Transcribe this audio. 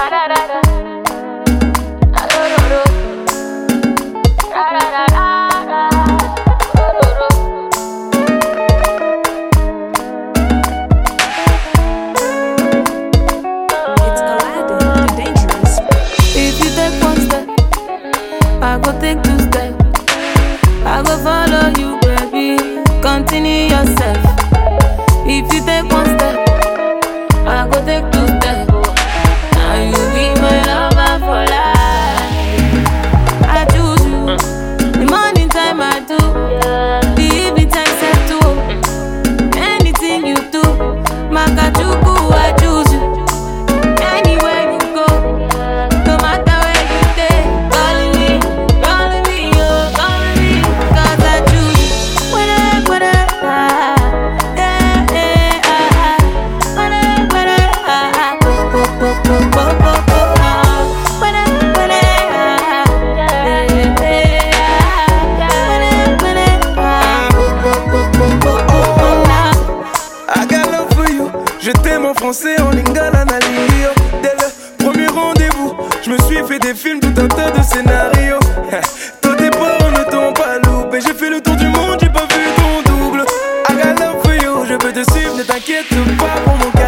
I go take 2 steps. I go follow you, baby. Continue yourself. If you take 1 step, I go take 2 steps. Now you be my lover for life. I choose you. The morning time I do, the evening time set to. Anything you do, Makachuku, I choose you. Anywhere you go, no matter where you stay, calling me, oh, calling me, 'cause I choose you. I got love for you. Je t'aime en français, en lingala, nalinguio. Dès le premier rendez-vous, je me suis fait des films, tout un tas de scénarios. Toi tes parents ne t'ont pas loupé. J'ai fait le tour du monde, j'ai pas vu ton double. I got love for you, je peux te suivre, ne t'inquiète pas pour mon